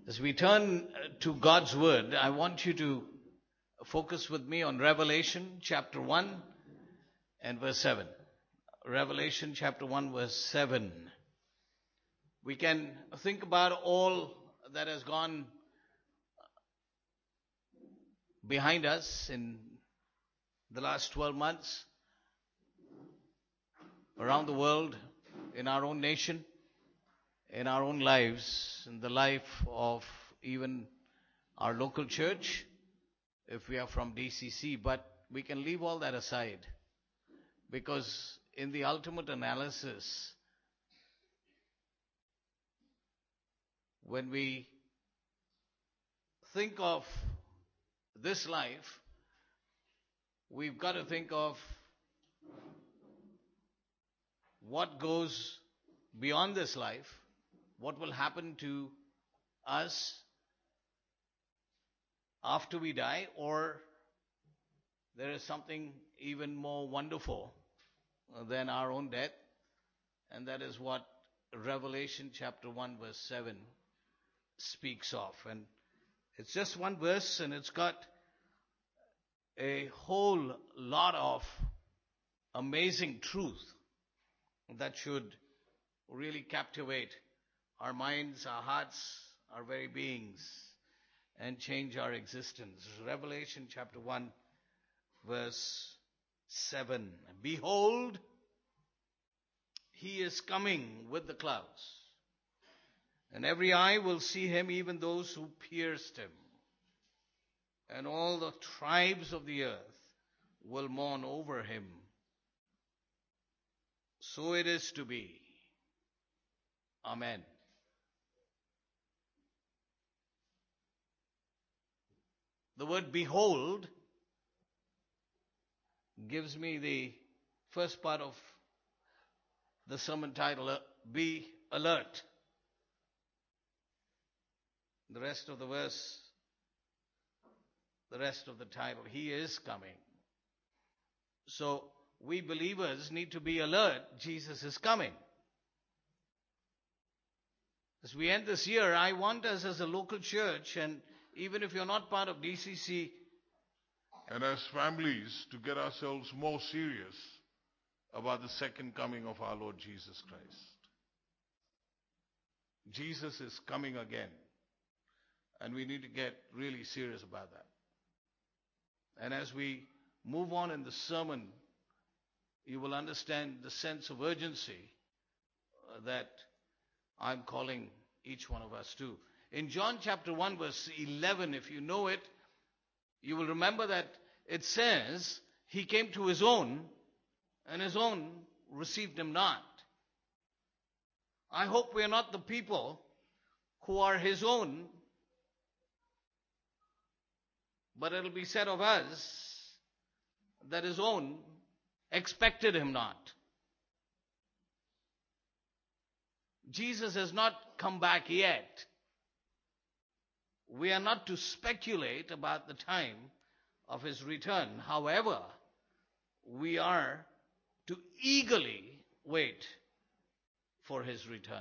As we turn to God's Word, I want you to focus with me on Revelation chapter 1 and verse 7. Revelation chapter 1 verse 7. We can think about all that has gone behind us in the last 12 months around the world, in our own nation, in our own lives, in the life of even our local church, if we are from DCC. But we can leave all that aside, because in the ultimate analysis, when we think of this life, we've got to think of what goes beyond this life, what will happen to us after we die, or there is something even more wonderful than our own death, and that is what Revelation chapter 1 verse 7 speaks of. And it's just one verse, and it's got a whole lot of amazing truth that should really captivate our minds, our hearts, our very beings, and change our existence. Revelation chapter 1 verse 7. Behold, he is coming with the clouds, and every eye will see him, even those who pierced him. And all the tribes of the earth will mourn over him. So it is to be. Amen. The word behold gives me the first part of the sermon title, Be Alert. The rest of the verse, the rest of the title, He is coming. So we believers need to be alert. Jesus is coming. As we end this year, I want us as a local church, and even if you're not part of DCC, and as families, to get ourselves more serious about the second coming of our Lord Jesus Christ. Jesus is coming again, and we need to get really serious about that. And as we move on in the sermon, you will understand the sense of urgency that I'm calling each one of us to. In John chapter 1 verse 11, if you know it, you will remember that it says, He came to His own, and His own received Him not. I hope we are not the people who are His own, but it will be said of us that His own expected Him not. Jesus has not come back yet. We are not to speculate about the time of His return. However, we are to eagerly wait for His return.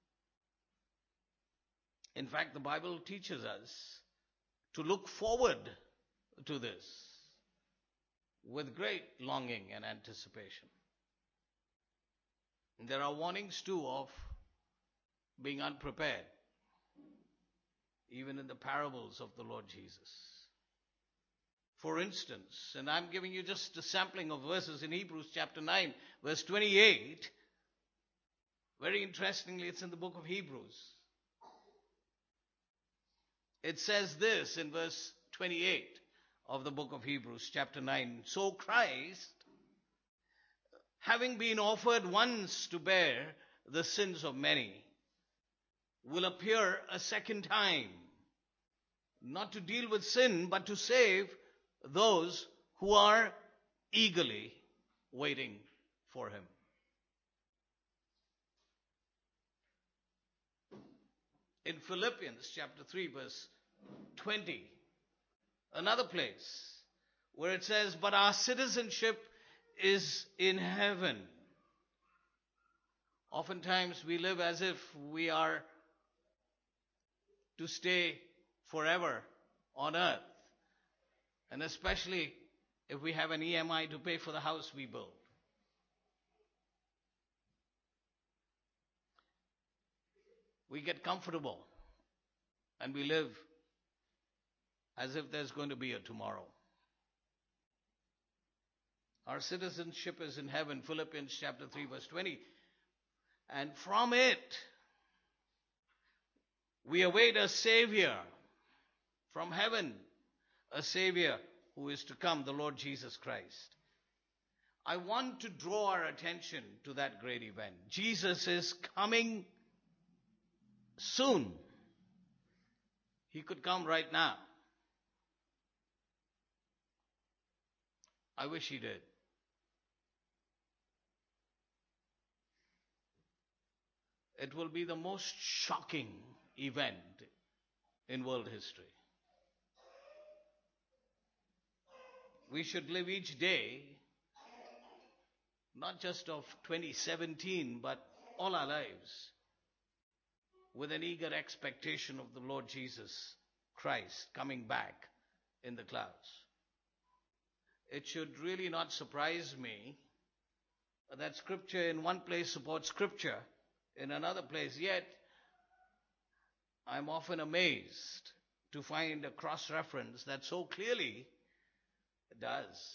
In fact, the Bible teaches us to look forward to this with great longing and anticipation. And there are warnings too of being unprepared, even in the parables of the Lord Jesus. For instance, and I'm giving you just a sampling of verses in Hebrews chapter 9, verse 28. Very interestingly, it's in the book of Hebrews. It says this in verse 28 of the book of Hebrews chapter 9. So Christ, having been offered once to bear the sins of many, will appear a second time, not to deal with sin, but to save those who are eagerly waiting for Him. In Philippians chapter 3 verse 20, another place where it says, but our citizenship is in heaven. Oftentimes we live as if we are to stay forever on earth. And especially if we have an EMI to pay for the house we build. We get comfortable and we live as if there's going to be a tomorrow. Our citizenship is in heaven, Philippians chapter 3 verse 20. And from it, we await a Savior from heaven, a Savior who is to come, the Lord Jesus Christ. I want to draw our attention to that great event. Jesus is coming soon. He could come right now. I wish he did. It will be the most shocking event in world history. We should live each day, not just of 2017, but all our lives, with an eager expectation of the Lord Jesus Christ coming back in the clouds. It should really not surprise me that Scripture in one place supports Scripture in another place, yet I'm often amazed to find a cross-reference that so clearly does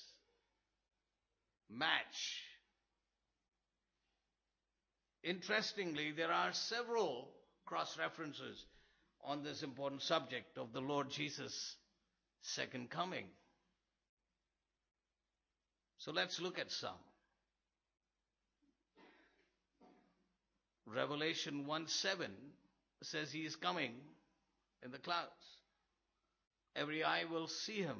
match. Interestingly, there are several cross-references on this important subject of the Lord Jesus' second coming. So let's look at some. Revelation 1:7 says he is coming in the clouds. Every eye will see him,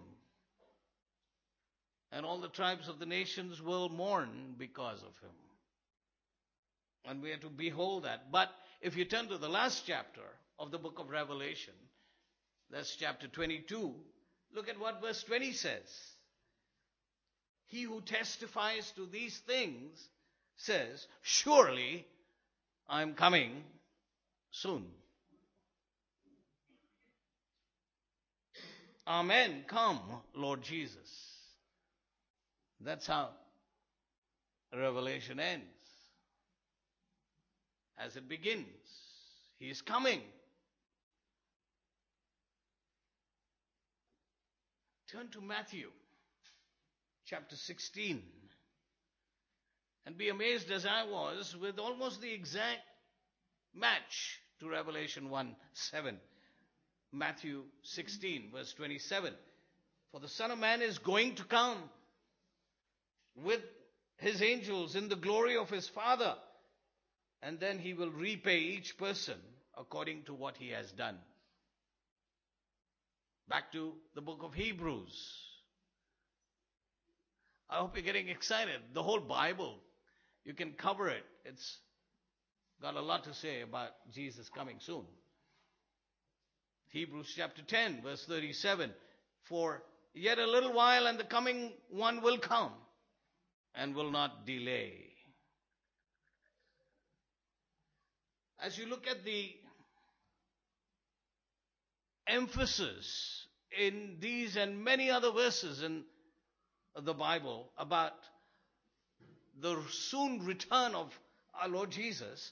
and all the tribes of the nations will mourn because of him. And we are to behold that. But if you turn to the last chapter of the book of Revelation, that's chapter 22, look at what verse 20 says. He who testifies to these things says, surely I am coming soon. Amen. Come, Lord Jesus. That's how Revelation ends. As it begins, he is coming. Turn to Matthew chapter 16 and be amazed as I was with almost the exact match to Revelation 1:7. Matthew 16 verse 27. For the Son of Man is going to come with his angels in the glory of his Father, and then he will repay each person according to what he has done. Back to the book of Hebrews. I hope you're getting excited. The whole Bible, you can cover it. It's got a lot to say about Jesus coming soon. Hebrews chapter 10, verse 37. For yet a little while and the coming one will come and will not delay. As you look at the emphasis in these and many other verses in the Bible about the soon return of our Lord Jesus,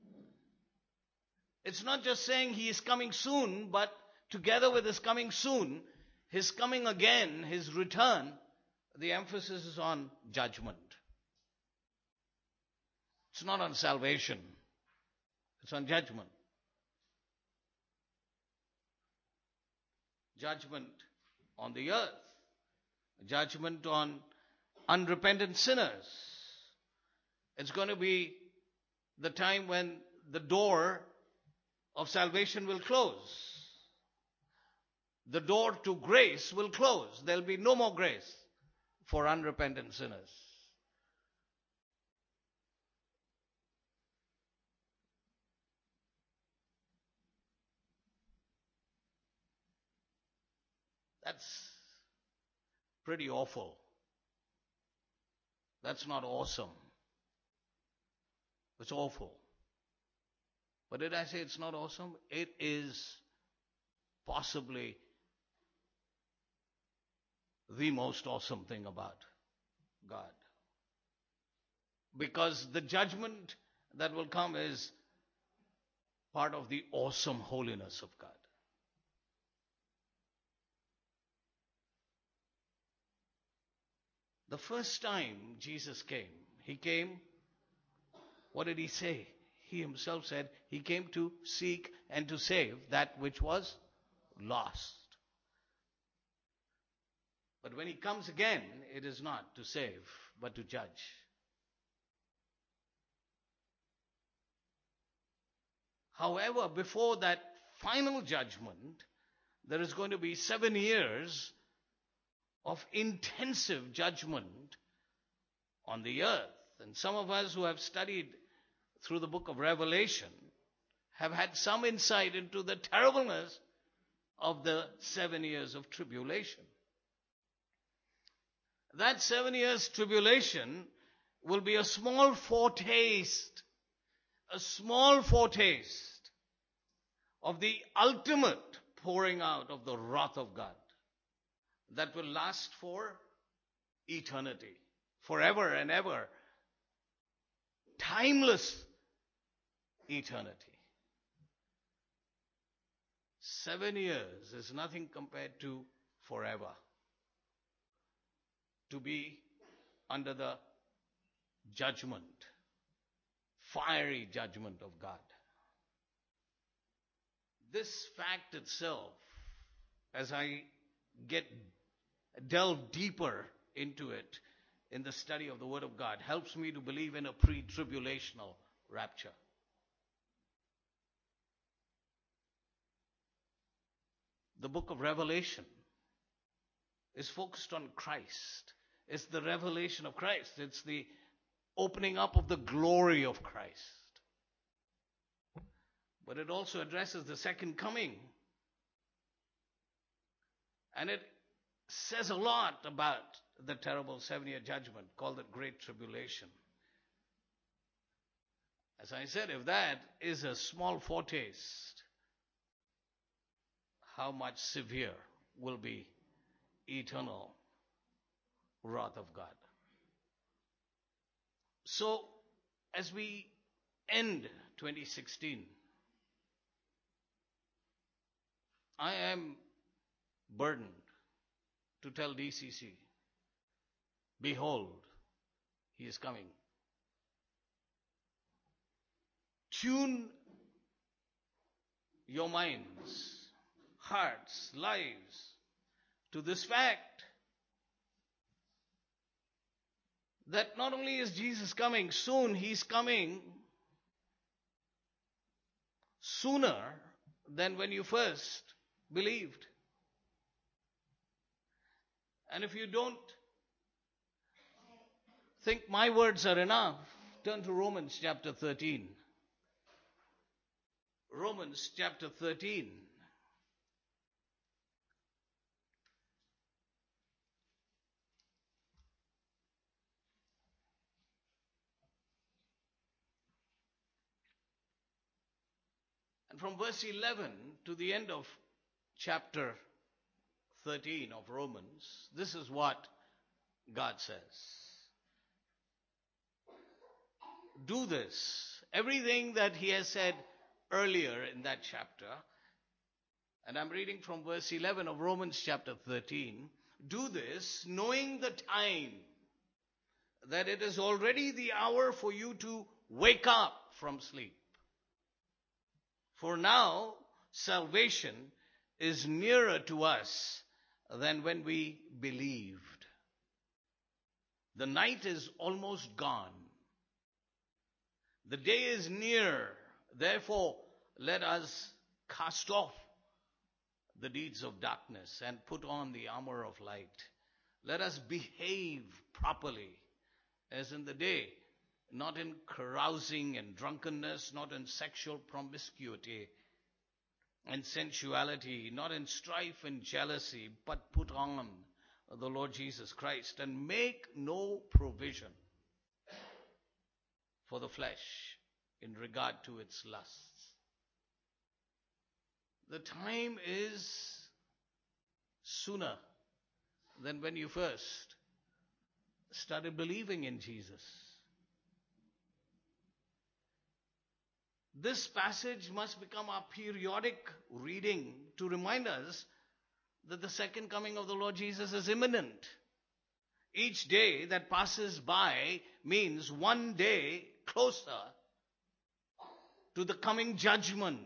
it's not just saying he is coming soon, but together with his coming soon, his coming again, his return, the emphasis is on judgment. It's not on salvation. It's on judgment. Judgment on the earth. Judgment on unrepentant sinners. It's going to be the time when the door of salvation will close. The door to grace will close. There will be no more grace for unrepentant sinners. That's pretty awful. That's not awesome. It's awful. But did I say it's not awesome? It is possibly the most awesome thing about God. Because the judgment that will come is part of the awesome holiness of God. The first time Jesus came, he came, what did he say? He himself said he came to seek and to save that which was lost. But when he comes again, it is not to save, but to judge. However, before that final judgment, there is going to be 7 years of intensive judgment on the earth. And some of us who have studied through the book of Revelation have had some insight into the terribleness of the 7 years of tribulation. That 7 years tribulation will be a small foretaste of the ultimate pouring out of the wrath of God that will last for eternity, forever and ever, timeless eternity. 7 years is nothing compared to forever. To be under the judgment, fiery judgment of God. This fact itself, as I delve deeper into it in the study of the Word of God, helps me to believe in a pre-tribulational rapture. The book of Revelation is focused on Christ. It's the revelation of Christ. It's the opening up of the glory of Christ. But it also addresses the second coming. And it says a lot about the terrible 7-year judgment called the Great Tribulation. As I said, if that is a small foretaste, how much severe will be eternal wrath of God. So, as we end 2016, I am burdened to tell DCC, behold, he is coming. Tune your minds, hearts, lives to this fact that not only is Jesus coming soon, he's coming sooner than when you first believed. And if you don't think my words are enough, turn to Romans chapter 13. Romans chapter 13. And from verse 11 to the end of chapter 13 of Romans, this is what God says. Do this. Everything that he has said earlier in that chapter, and I'm reading from verse 11 of Romans chapter 13, do this knowing the time, that it is already the hour for you to wake up from sleep. For now, salvation is nearer to us than when we believed. The night is almost gone. The day is near. Therefore, let us cast off the deeds of darkness and put on the armor of light. Let us behave properly as in the day, not in carousing and drunkenness, not in sexual promiscuity and sensuality, not in strife and jealousy, but put on the Lord Jesus Christ and make no provision for the flesh in regard to its lusts. The time is sooner than when you first started believing in Jesus. This passage must become our periodic reading to remind us that the second coming of the Lord Jesus is imminent. Each day that passes by means one day closer to the coming judgment,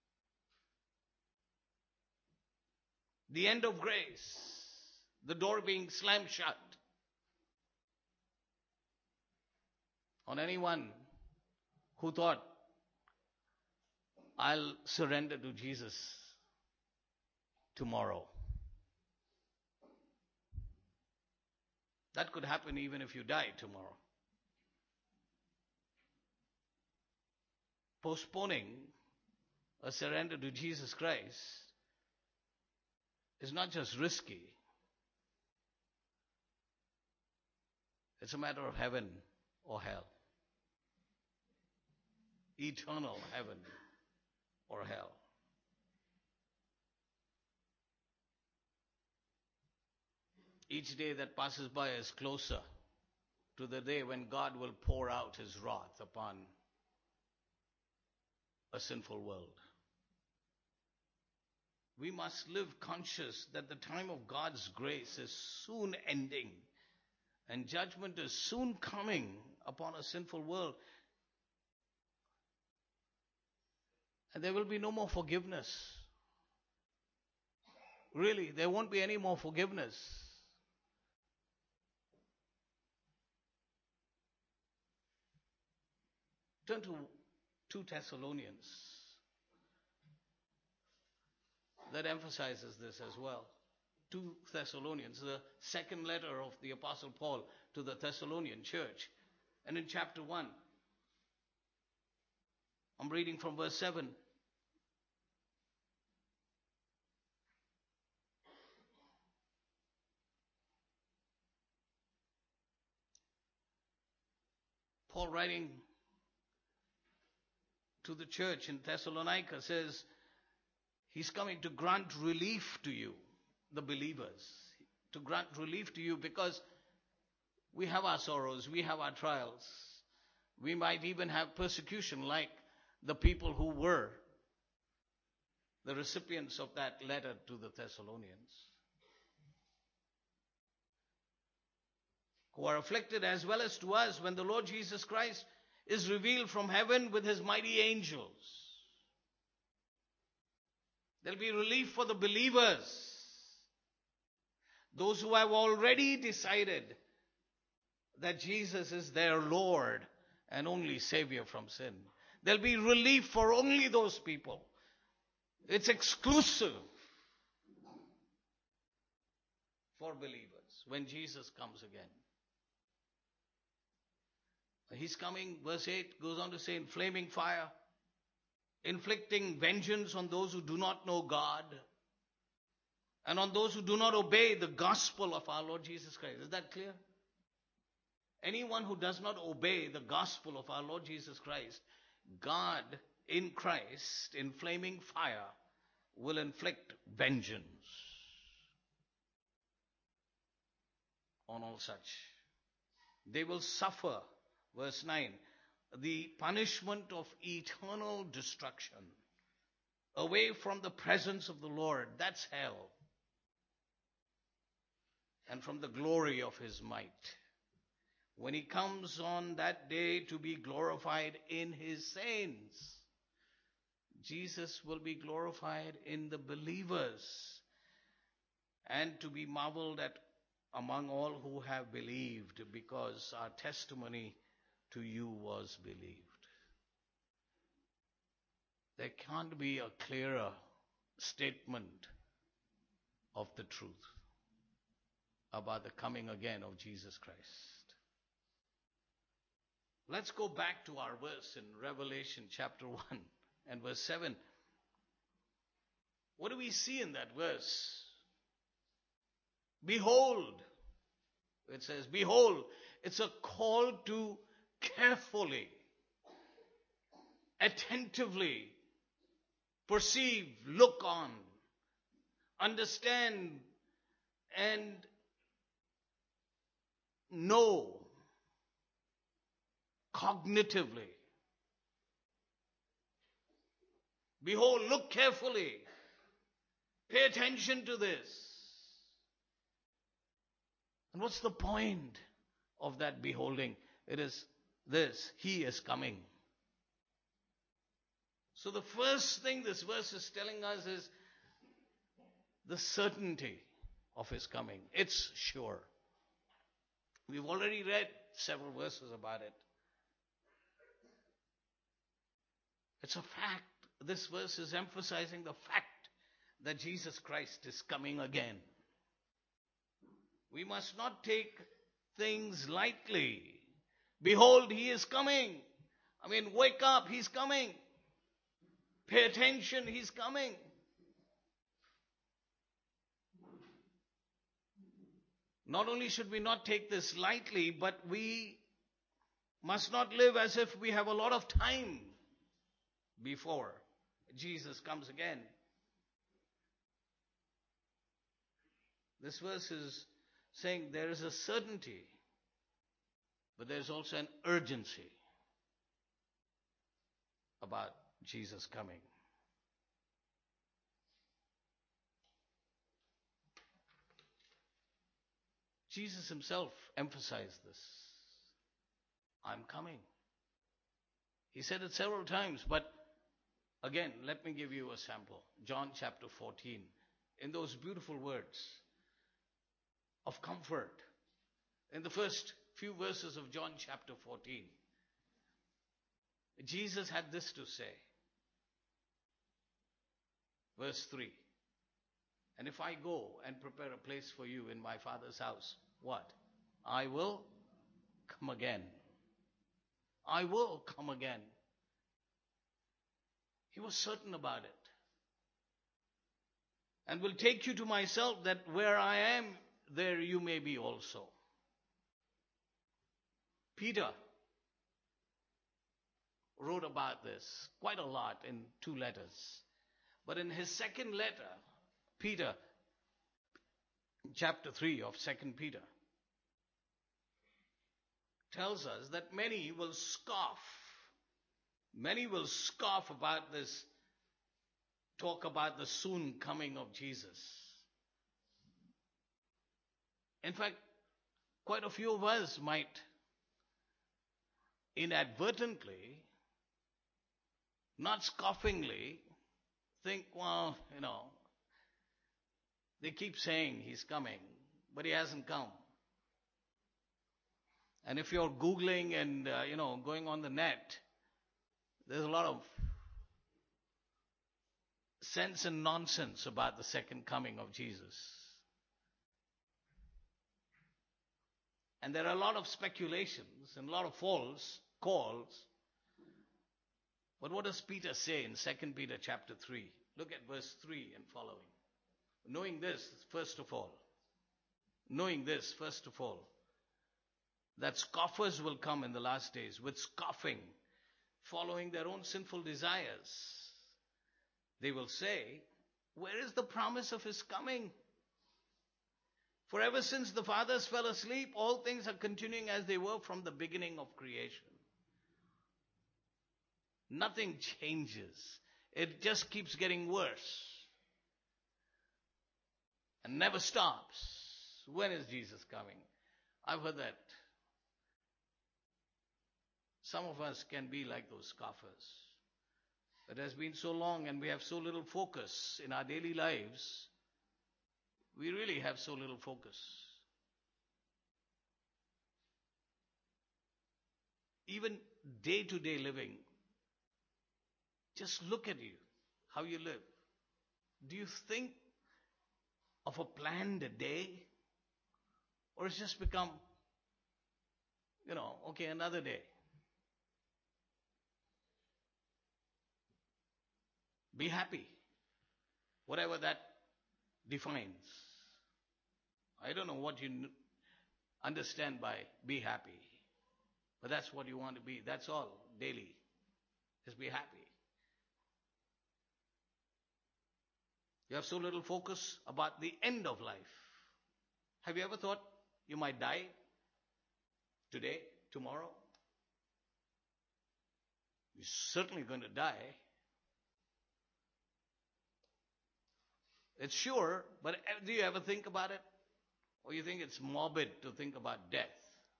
the end of grace, the door being slammed shut on anyone who thought, I'll surrender to Jesus tomorrow. That could happen even if you die tomorrow. Postponing a surrender to Jesus Christ is not just risky, it's a matter of heaven or hell. Eternal heaven or hell. Each day that passes by is closer to the day when God will pour out his wrath upon a sinful world. We must live conscious that the time of God's grace is soon ending and judgment is soon coming upon a sinful world. And there will be no more forgiveness. Really, there won't be any more forgiveness. Turn to 2 Thessalonians. That emphasizes this as well. 2 Thessalonians, the second letter of the Apostle Paul to the Thessalonian church. And in chapter 1, I'm reading from verse 7. Paul, writing to the church in Thessalonica, says he's coming to grant relief to you, the believers, to grant relief to you because we have our sorrows, we have our trials. We might even have persecution like the people who were the recipients of that letter to the Thessalonians, who are afflicted as well as to us when the Lord Jesus Christ is revealed from heaven with his mighty angels. There'll be relief for the believers, those who have already decided that Jesus is their Lord and only Savior from sin. There'll be relief for only those people. It's exclusive for believers when Jesus comes again. He's coming, verse 8 goes on to say, in flaming fire, inflicting vengeance on those who do not know God and on those who do not obey the gospel of our Lord Jesus Christ. Is that clear? Anyone who does not obey the gospel of our Lord Jesus Christ, God in Christ, in flaming fire, will inflict vengeance on all such. They will suffer, verse 9, the punishment of eternal destruction away from the presence of the Lord. That's hell. And from the glory of his might, when he comes on that day to be glorified in his saints. Jesus will be glorified in the believers and to be marveled at among all who have believed, because our testimony to you was believed. There can't be a clearer statement of the truth about the coming again of Jesus Christ. Let's go back to our verse in Revelation chapter 1 and verse 7. What do we see in that verse? Behold, it says, behold, it's a call to carefully, attentively perceive, look on, understand, and know cognitively. Behold, look carefully. Pay attention to this. And what's the point of that beholding? It is this: He is coming. So the first thing this verse is telling us is the certainty of His coming. It's sure. We've already read several verses about it. It's a fact. This verse is emphasizing the fact that Jesus Christ is coming again. We must not take things lightly. Behold, He is coming. I mean, wake up, He's coming. Pay attention, He's coming. Not only should we not take this lightly, but we must not live as if we have a lot of time before Jesus comes again. This verse is saying there is a certainty, but there's also an urgency about Jesus coming. Jesus Himself emphasized this. I'm coming. He said it several times, but again, let me give you a sample. John chapter 14. In those beautiful words of comfort, in the first few verses of John chapter 14, Jesus had this to say. Verse 3. And if I go and prepare a place for you in my Father's house, what? I will come again. I will come again. He was certain about it. And will take you to myself, that where I am, there you may be also. Peter wrote about this quite a lot in 2 letters. But in his second letter, Peter, chapter 3 of 2 Peter, tells us that many will scoff. Many will scoff about this talk about the soon coming of Jesus. In fact, quite a few of us might inadvertently, not scoffingly, think, well, they keep saying He's coming, but He hasn't come. And if you're Googling and, going on the net, there's a lot of sense and nonsense about the second coming of Jesus. And there are a lot of speculations and a lot of false calls. But what does Peter say in 2 Peter chapter 3? Look at verse 3 and following. Knowing this, first of all, that scoffers will come in the last days with scoffing, following their own sinful desires. They will say, where is the promise of His coming? For ever since the fathers fell asleep, all things are continuing as they were from the beginning of creation. Nothing changes. It just keeps getting worse and never stops. When is Jesus coming? I've heard that some of us can be like those scoffers. It has been so long and we have so little focus in our daily lives. We really have so little focus. Even day-to-day living, just look at you, how you live. Do you think of a planned day? Or it's just become, okay, another day. Be happy, whatever that defines. I don't know what you understand by be happy, but that's what you want to be. That's all, daily. Just be happy. You have so little focus about the end of life. Have you ever thought you might die today, tomorrow? You're certainly going to die. It's sure, but do you ever think about it? Or you think it's morbid to think about death?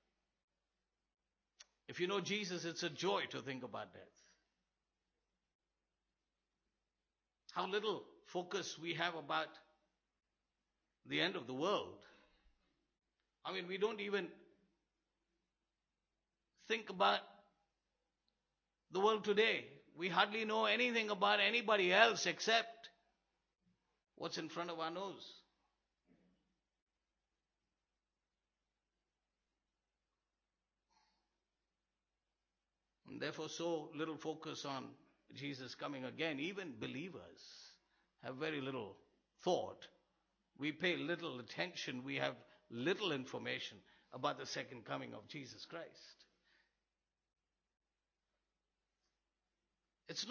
If you know Jesus, it's a joy to think about death. How little focus we have about the end of the world. I mean, we don't even think about the world today. We hardly know anything about anybody else except what's in front of our nose. And therefore, so little focus on Jesus coming again. Even believers have very little thought. We pay little attention. We have little information about the second coming of Jesus Christ. It's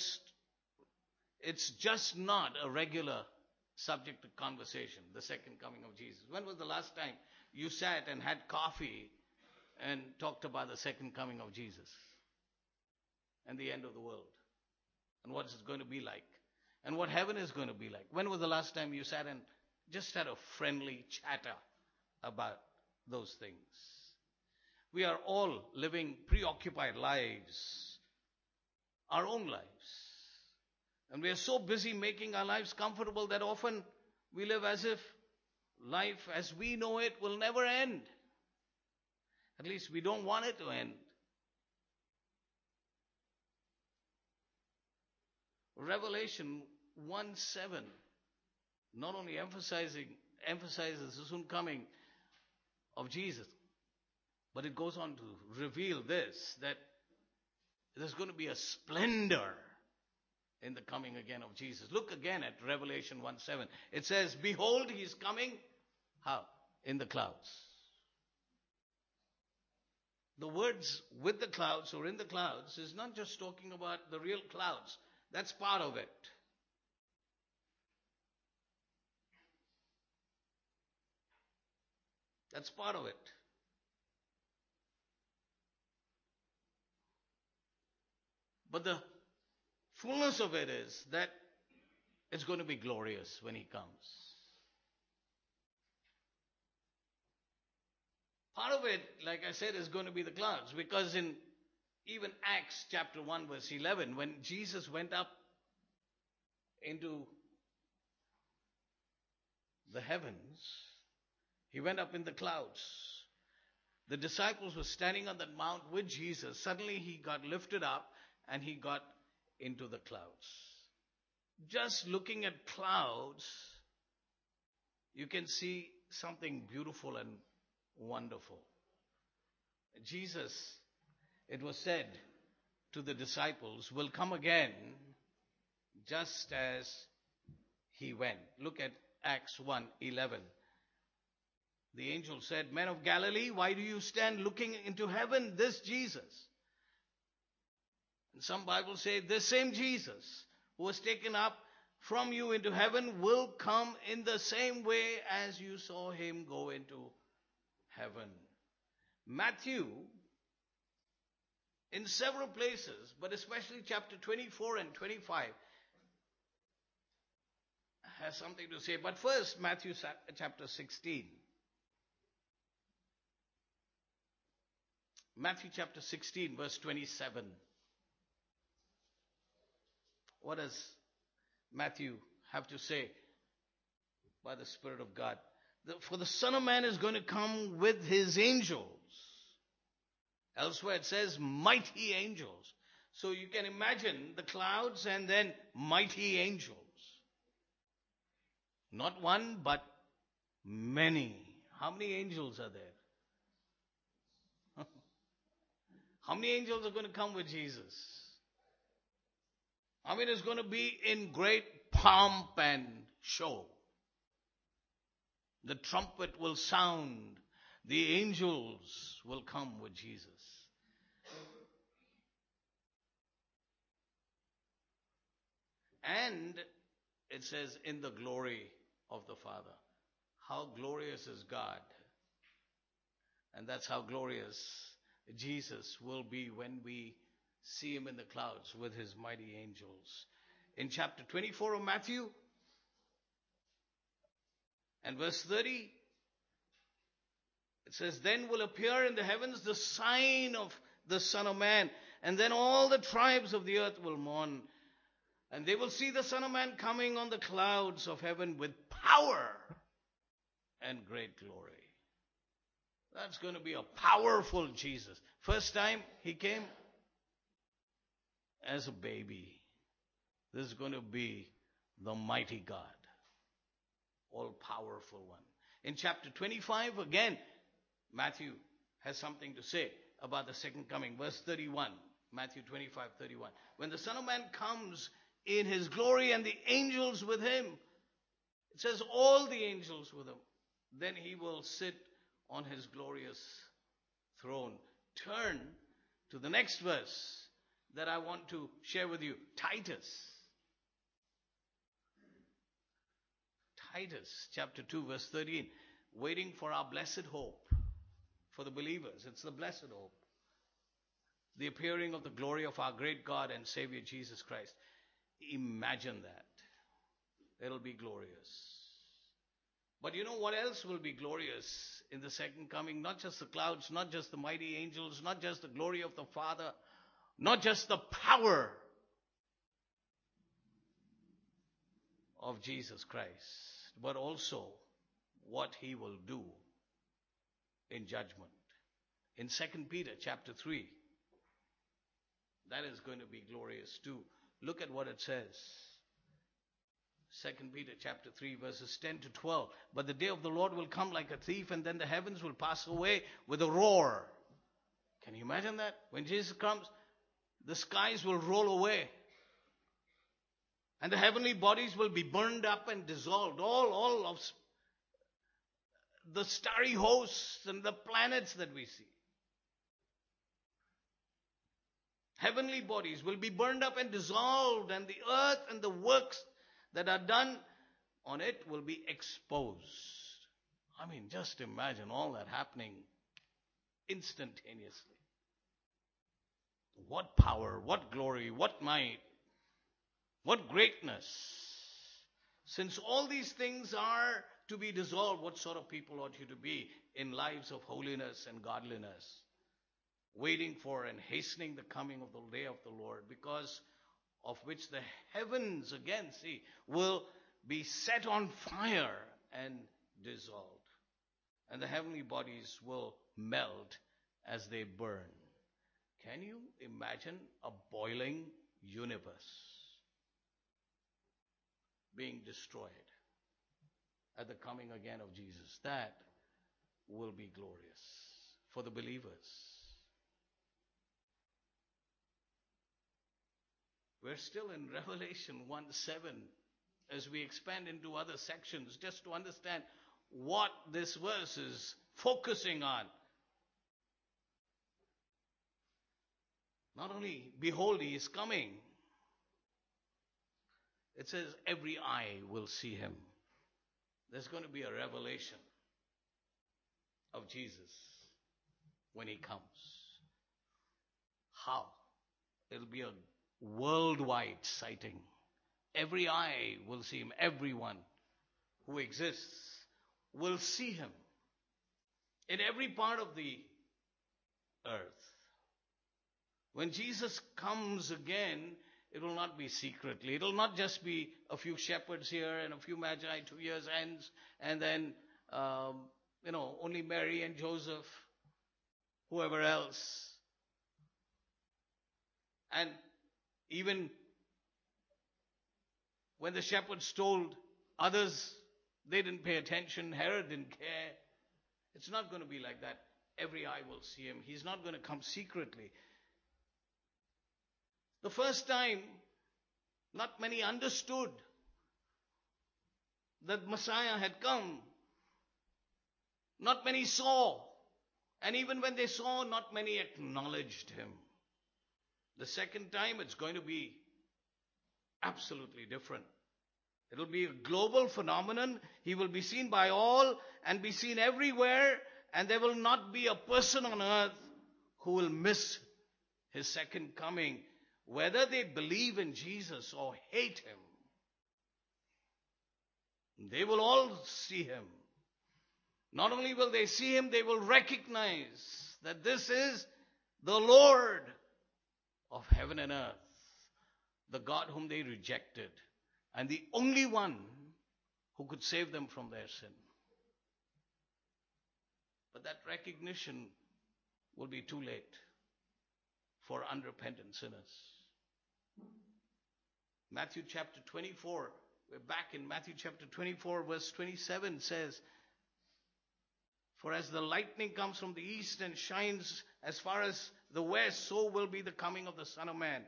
just not a regular subject of conversation, the second coming of Jesus. When was the last time you sat and had coffee and talked about the second coming of Jesus and the end of the world and what it's going to be like and what heaven is going to be like? When was the last time you sat and just had a friendly chatter about those things? We are all living preoccupied lives, our own lives. And we are so busy making our lives comfortable that often we live as if life as we know it will never end. At least we don't want it to end. Revelation 1:7 not only emphasizes the soon coming of Jesus, but it goes on to reveal this, that there's going to be a splendor in the coming again of Jesus. Look again at Revelation 1:7. It says, behold, he is coming. How? In the clouds. The words with the clouds or in the clouds is not just talking about the real clouds. That's part of it. That's part of it. But the fullness of it is that it's going to be glorious when he comes. Part of it, like I said, is going to be the clouds, because in even Acts chapter 1 verse 11, when Jesus went up into the heavens, he went up in the clouds. The disciples were standing on that mount with Jesus. Suddenly he got lifted up and he got into the clouds. Just looking at clouds, you can see something beautiful and wonderful. Jesus, it was said to the disciples, will come again just as he went. Look at Acts 1:11. The angel said, men of Galilee, why do you stand looking into heaven? This Jesus. And some Bibles say, this same Jesus who was taken up from you into heaven will come in the same way as you saw him go into heaven. Matthew, in several places, but especially chapter 24 and 25, has something to say. But first, Matthew chapter 16. Matthew chapter 16, verse 27. What does Matthew have to say by the Spirit of God? For the Son of Man is going to come with his angels. Elsewhere it says mighty angels. So you can imagine the clouds and then mighty angels. Not one, but many. How many angels are there? How many angels are going to come with Jesus? I mean, it's going to be in great pomp and show. The trumpet will sound. The angels will come with Jesus. And it says, in the glory of the Father. How glorious is God. And that's how glorious Jesus will be when we see him in the clouds with his mighty angels. In chapter 24 of Matthew and verse 30, it says, then will appear in the heavens the sign of the Son of Man, and then all the tribes of the earth will mourn, and they will see the Son of Man coming on the clouds of heaven with power and great glory. That's going to be a powerful Jesus. First time he came as a baby. This is going to be the mighty God, all-powerful one. In chapter 25, again, Matthew has something to say about the second coming. Verse 31, Matthew 25:31. When the Son of Man comes in his glory and the angels with him, it says all the angels with him, then he will sit on his glorious throne. Turn to the next verse that I want to share with you. Titus. Titus chapter 2 verse 13. Waiting for our blessed hope. For the believers, it's the blessed hope. The appearing of the glory of our great God and Savior Jesus Christ. Imagine that. It'll be glorious. But you know what else will be glorious in the second coming? Not just the clouds, not just the mighty angels, not just the glory of the Father, not just the power of Jesus Christ, but also what he will do in judgment. In 2 Peter chapter 3, that is going to be glorious too. Look at what it says. 2 Peter chapter 3 verses 10 to 12. But the day of the Lord will come like a thief, and then the heavens will pass away with a roar. Can you imagine that? When Jesus comes, the skies will roll away. And the heavenly bodies will be burned up and dissolved. All of the starry hosts and the planets that we see. Heavenly bodies will be burned up and dissolved, and the earth and the works that are done on it will be exposed. I mean, just imagine all that happening instantaneously. What power, what glory, what might, what greatness. Since all these things are to be dissolved, what sort of people ought you to be in lives of holiness and godliness, waiting for and hastening the coming of the day of the Lord, because of which the heavens, again, see, will be set on fire and dissolved. And the heavenly bodies will melt as they burn. Can you imagine a boiling universe being destroyed at the coming again of Jesus? That will be glorious for the believers. We're still in Revelation 1:7 as we expand into other sections, just to understand what this verse is focusing on. Not only, behold, he is coming. It says, every eye will see him. There's going to be a revelation of Jesus when he comes. How? It'll be a worldwide sighting. Every eye will see him. Everyone who exists will see him in every part of the earth. When Jesus comes again, it will not be secretly. It will not just be a few shepherds here and a few magi 2 years hence, and then only Mary and Joseph, whoever else. And even when the shepherds told others, they didn't pay attention. Herod didn't care. It's not going to be like that. Every eye will see him. He's not going to come secretly. The first time, not many understood that Messiah had come. Not many saw. And even when they saw, not many acknowledged him. The second time, it's going to be absolutely different. It will be a global phenomenon. He will be seen by all and be seen everywhere. And there will not be a person on earth who will miss his second coming, whether they believe in Jesus or hate him. They will all see him. Not only will they see him, they will recognize that this is the Lord of heaven and earth, the God whom they rejected, and the only one who could save them from their sin. But that recognition will be too late for unrepentant sinners. Matthew chapter 24, we're back in Matthew chapter 24, verse 27 says, "For as the lightning comes from the east and shines as far as the west, so will be the coming of the Son of Man."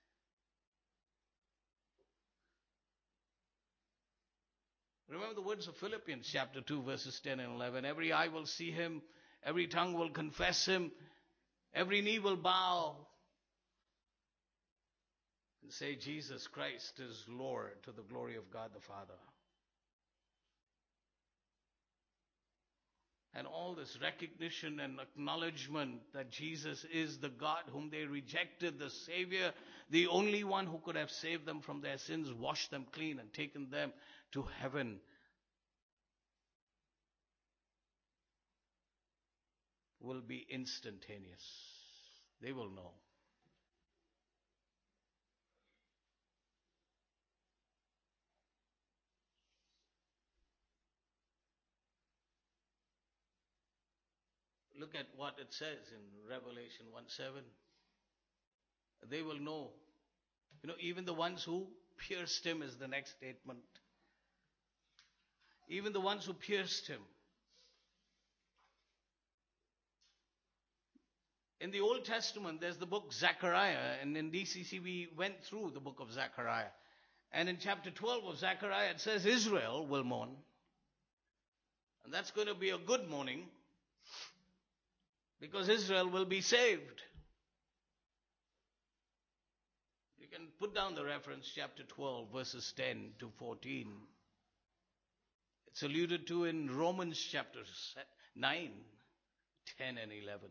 Remember the words of Philippians chapter 2, verses 10 and 11. Every eye will see him, every tongue will confess him, every knee will bow and say Jesus Christ is Lord, to the glory of God the Father. And all this recognition and acknowledgement that Jesus is the God whom they rejected, the Savior, the only one who could have saved them from their sins, washed them clean and taken them to heaven, will be instantaneous. They will know. Look at what it says in Revelation 1:7. They will know. Even the ones who pierced him is the next statement. Even the ones who pierced him. In the Old Testament, there's the book Zechariah, and in DCC we went through the book of Zechariah. And in chapter 12 of Zechariah, it says Israel will mourn. And that's going to be a good mourning, because Israel will be saved. You can put down the reference, chapter 12, verses 10 to 14. It's alluded to in Romans chapter 9, 10 and 11.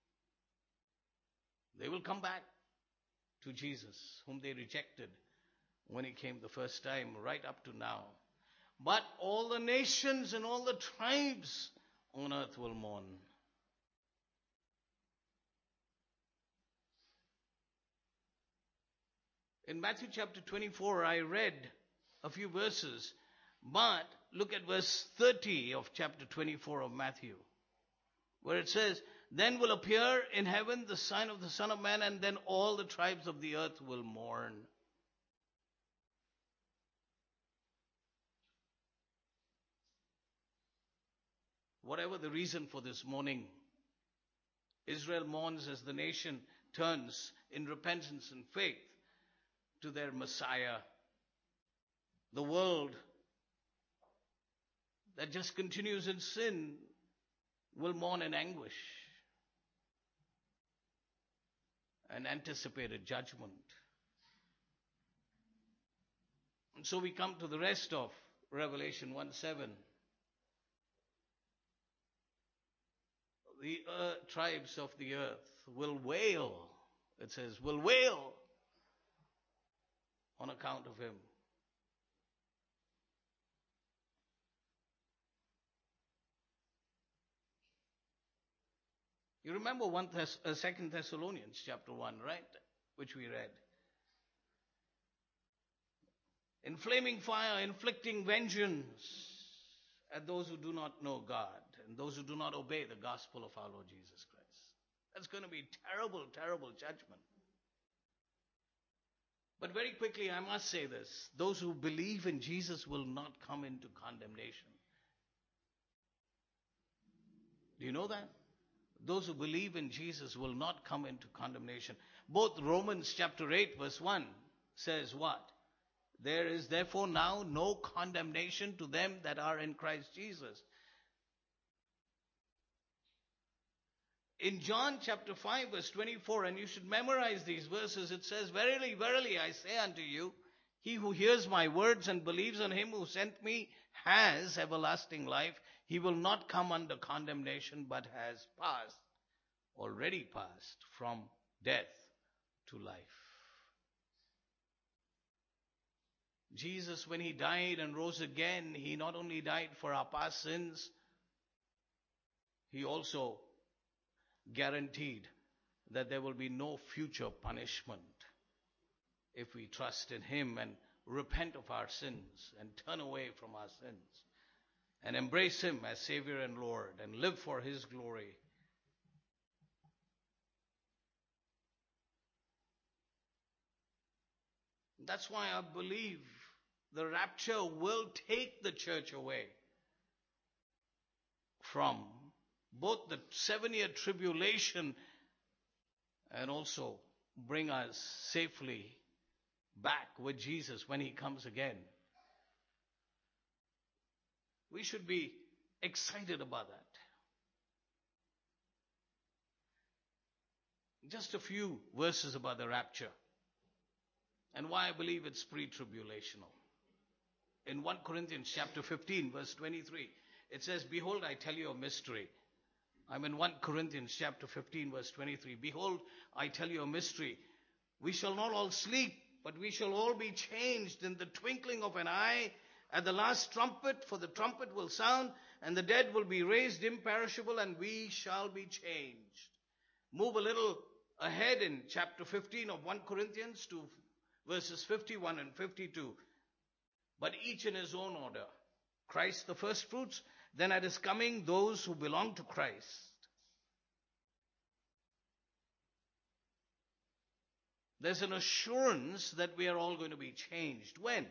They will come back to Jesus, whom they rejected when he came the first time, right up to now. But all the nations and all the tribes on earth will mourn. In Matthew chapter 24, I read a few verses, but look at verse 30 of chapter 24 of Matthew, where it says, "Then will appear in heaven the sign of the Son of Man, and then all the tribes of the earth will mourn." Whatever the reason for this mourning, Israel mourns as the nation turns in repentance and faith to their Messiah. The world that just continues in sin will mourn in anguish and anticipated judgment. And so we come to the rest of Revelation 1:7. The tribes of the earth will wail, it says, will wail on account of him. You remember 2 Thessalonians chapter 1, right? Which we read. In flaming fire, inflicting vengeance at those who do not know God and those who do not obey the gospel of our Lord Jesus Christ. That's going to be terrible, terrible judgment. But very quickly, I must say this. Those who believe in Jesus will not come into condemnation. Do you know that? Those who believe in Jesus will not come into condemnation. Both Romans chapter 8 verse 1 says what? There is therefore now no condemnation to them that are in Christ Jesus. In John chapter 5 verse 24, and you should memorize these verses, it says, "Verily, verily, I say unto you, He who hears my words and believes on him who sent me has everlasting life. He will not come under condemnation, but has already passed from death to life. Jesus, when he died and rose again, he not only died for our past sins, he also guaranteed that there will be no future punishment if we trust in him and repent of our sins and turn away from our sins and embrace him as Savior and Lord and live for his glory. That's why I believe the rapture will take the church away from both the 7-year tribulation and also bring us safely back with Jesus when he comes again. We should be excited about that. Just a few verses about the rapture and why I believe it's pre-tribulational. In 1 Corinthians chapter 15, verse 23, it says, "Behold, I tell you a mystery." I'm in 1 Corinthians chapter 15, verse 23. "Behold, I tell you a mystery. We shall not all sleep, but we shall all be changed in the twinkling of an eye at the last trumpet, for the trumpet will sound, and the dead will be raised imperishable, and we shall be changed." Move a little ahead in chapter 15 of 1 Corinthians to verses 51 and 52. "But each in his own order. Christ the first fruits, then at his coming those who belong to Christ." There's an assurance that we are all going to be changed. When?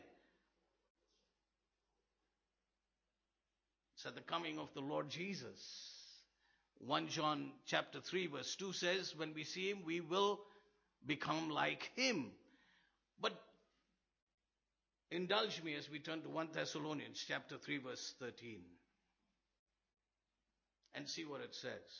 It's at the coming of the Lord Jesus. 1 John chapter 3 verse 2 says, when we see him, we will become like him. But indulge me as we turn to 1 Thessalonians chapter 3 verse 13 and see what it says.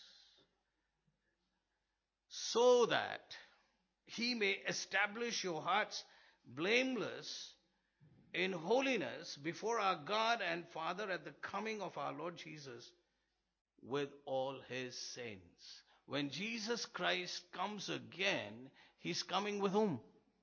"So that he may establish your hearts blameless in holiness before our God and Father at the coming of our Lord Jesus with all his saints." When Jesus Christ comes again, he's coming with whom?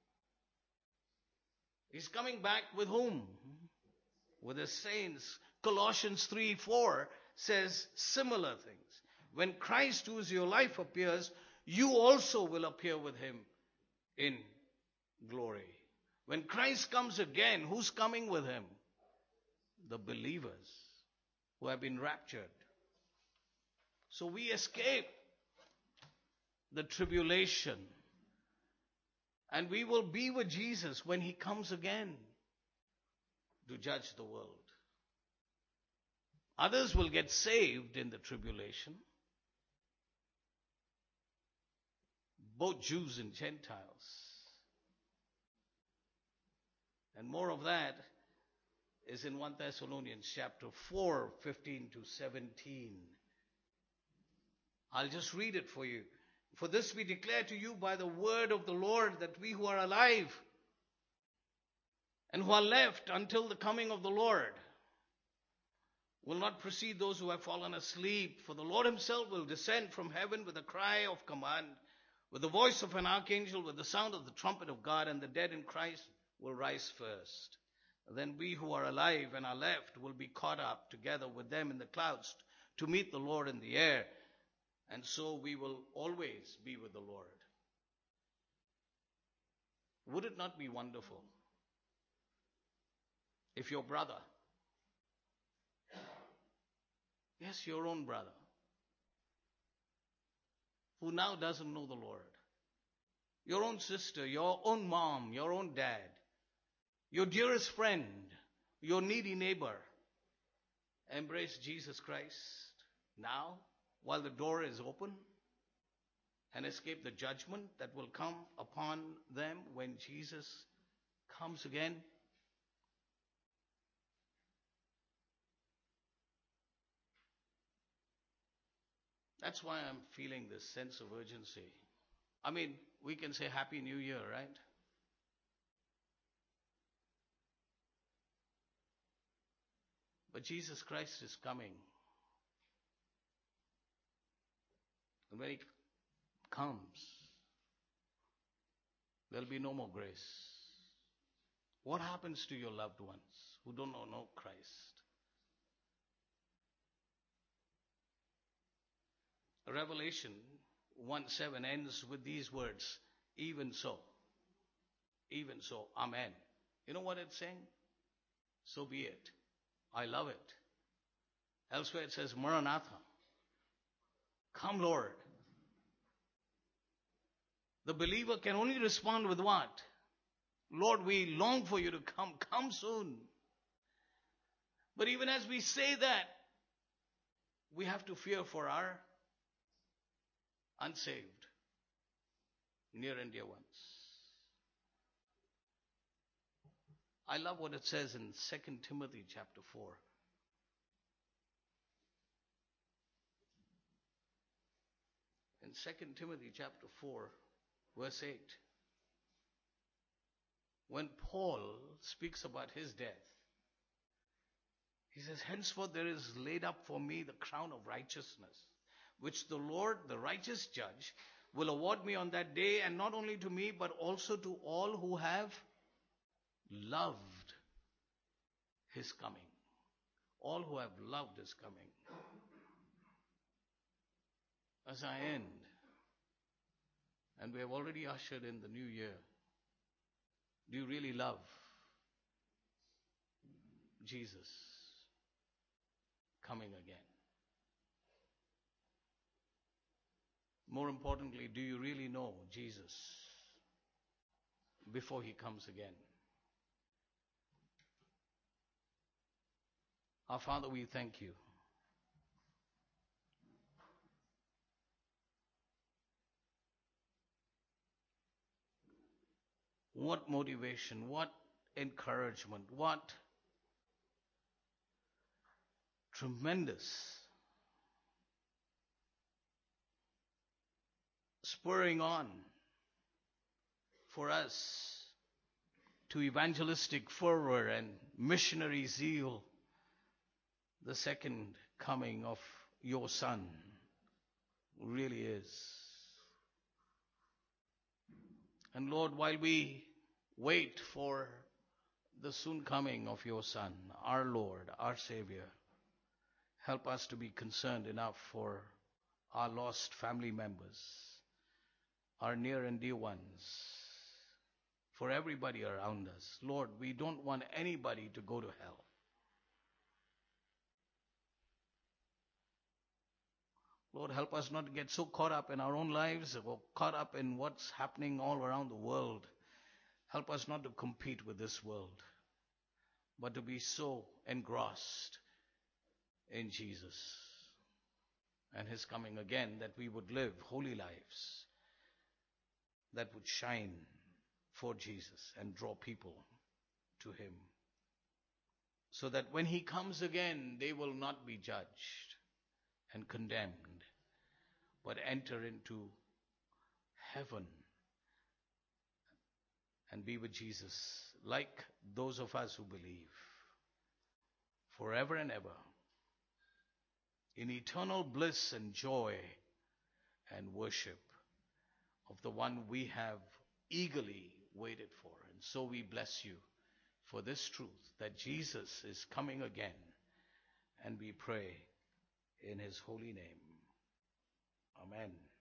He's coming back with whom? With his saints. Colossians 3:4 says similar things. When Christ, who is your life, appears, you also will appear with him in glory. When Christ comes again, who's coming with him? The believers who have been raptured. So we escape the tribulation. And we will be with Jesus when he comes again to judge the world. Others will get saved in the tribulation. Both Jews and Gentiles. And more of that is in 1 Thessalonians chapter 4, 15 to 17. I'll just read it for you. "For this we declare to you by the word of the Lord, that we who are alive and who are left until the coming of the Lord will not precede those who have fallen asleep. For the Lord himself will descend from heaven with a cry of command, with the voice of an archangel, with the sound of the trumpet of God, and the dead in Christ will rise first. Then we who are alive and are left will be caught up together with them in the clouds to meet the Lord in the air. And so we will always be with the Lord." Would it not be wonderful if your brother, yes, your own brother, who now doesn't know the Lord, your own sister, your own mom, your own dad, your dearest friend, your needy neighbor, embrace Jesus Christ now while the door is open and escape the judgment that will come upon them when Jesus comes again? That's why I'm feeling this sense of urgency. I mean, we can say Happy New Year, right? But Jesus Christ is coming. And when He comes, there'll be no more grace. What happens to your loved ones who don't know Christ? Revelation 1:7 ends with these words, even so, amen. You know what it's saying? So be it. I love it. Elsewhere it says, Maranatha. Come, Lord. The believer can only respond with what? Lord, we long for you to come. Come soon. But even as we say that, we have to fear for our unsaved, near and dear ones. I love what it says in 2 Timothy chapter 4. In 2 Timothy chapter 4, verse 8, when Paul speaks about his death, he says, henceforth there is laid up for me the crown of righteousness, which the Lord, the righteous judge, will award me on that day, and not only to me, but also to all who have loved his coming. All who have loved his coming. As I end, and we have already ushered in the new year, do you really love Jesus coming again? More importantly, do you really know Jesus before he comes again? Our Father, we thank you. What motivation, what encouragement, what tremendous spurring on for us to evangelistic fervor and missionary zeal, the second coming of your Son really is. And Lord, while we wait for the soon coming of your Son, our Lord, our Savior, help us to be concerned enough for our lost family members, our near and dear ones, for everybody around us. Lord, we don't want anybody to go to hell. Lord, help us not to get so caught up in our own lives or caught up in what's happening all around the world. Help us not to compete with this world, but to be so engrossed in Jesus and his coming again that we would live holy lives that would shine for Jesus and draw people to him. So that when he comes again, they will not be judged and condemned, but enter into heaven and be with Jesus, like those of us who believe, forever and ever, in eternal bliss and joy and worship of the one we have eagerly waited for. And so we bless you for this truth, that Jesus is coming again, and we pray in his holy name. Amen.